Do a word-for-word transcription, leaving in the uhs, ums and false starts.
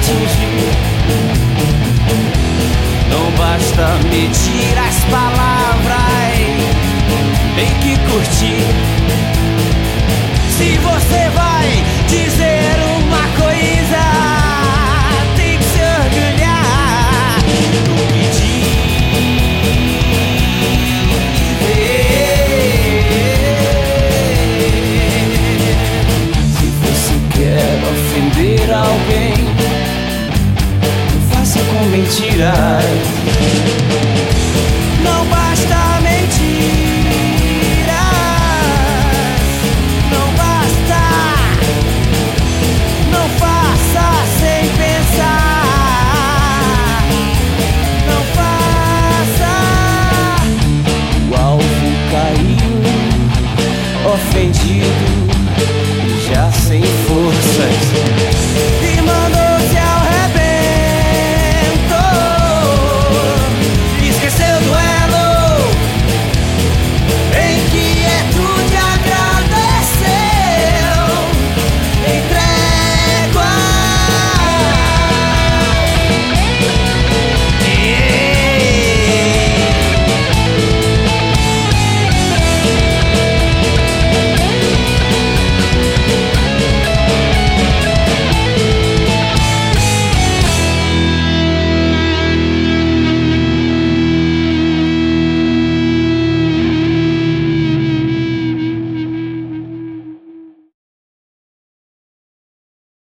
atingir. Não basta medir as palavras, tem que curtir. Se você vai dizer uma coisa, tem que se orgulhar do que dizer. Se você quer ofender alguém, não faça com mentiras. Não basta mentiras, não basta. Não faça sem pensar, não faça. O alvo caiu, ofendido